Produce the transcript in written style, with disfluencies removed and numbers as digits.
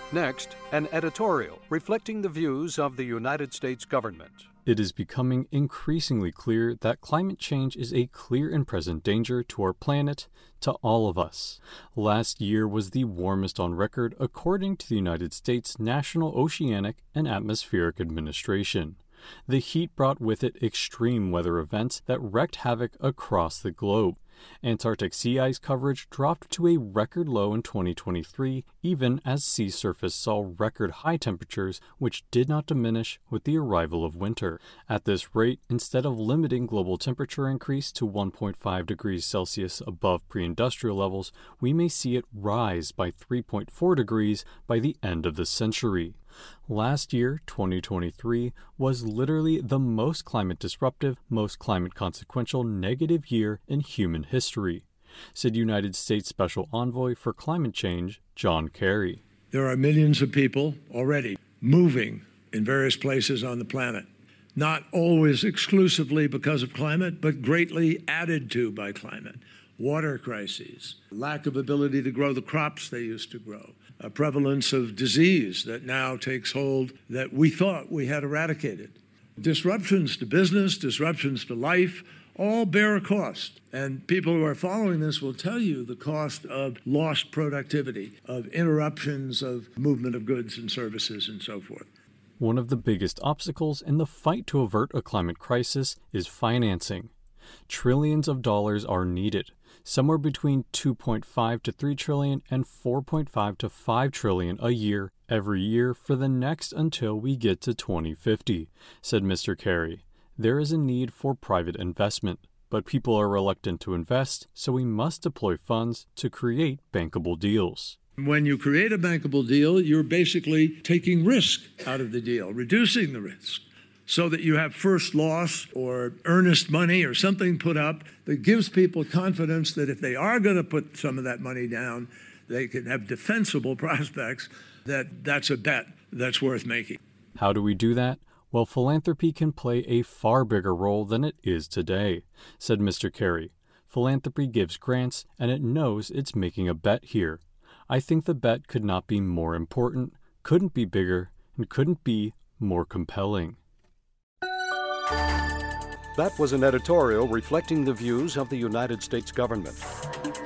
Next, an editorial reflecting the views of the United States government. It is becoming increasingly clear that climate change is a clear and present danger to our planet, to all of us. Last year was the warmest on record according to the United States National Oceanic and Atmospheric Administration. The heat brought with it extreme weather events that wreaked havoc across the globe. Antarctic sea ice coverage dropped to a record low in 2023, even as sea surface saw record high temperatures, which did not diminish with the arrival of winter. At this rate, instead of limiting global temperature increase to 1.5 degrees Celsius above pre-industrial levels, we may see it rise by 3.4 degrees by the end of the century. Last year, 2023, was literally the most climate disruptive, most climate consequential negative year in human history, said United States Special Envoy for Climate Change, John Kerry. There are millions of people already moving in various places on the planet, not always exclusively because of climate, but greatly added to by climate. Water crises, lack of ability to grow the crops they used to grow, a prevalence of disease that now takes hold that we thought we had eradicated. Disruptions to business, disruptions to life, all bear a cost. And people who are following this will tell you the cost of lost productivity, of interruptions of movement of goods and services and so forth. One of the biggest obstacles in the fight to avert a climate crisis is financing. Trillions of dollars are needed, somewhere between 2.5 to 3 trillion and 4.5 to 5 trillion a year every year for the next until we get to 2050, said Mr. Kerry. There is a need for private investment, but people are reluctant to invest, so we must deploy funds to create bankable deals. When you create a bankable deal, you're basically taking risk out of the deal, reducing the risk, so that you have first loss or earnest money or something put up that gives people confidence that if they are going to put some of that money down, they can have defensible prospects that that's a bet that's worth making. How do we do that? Well, philanthropy can play a far bigger role than it is today, said Mr. Kerry. Philanthropy gives grants, and it knows it's making a bet here. I think the bet could not be more important, couldn't be bigger, and couldn't be more compelling. That was an editorial reflecting the views of the United States government.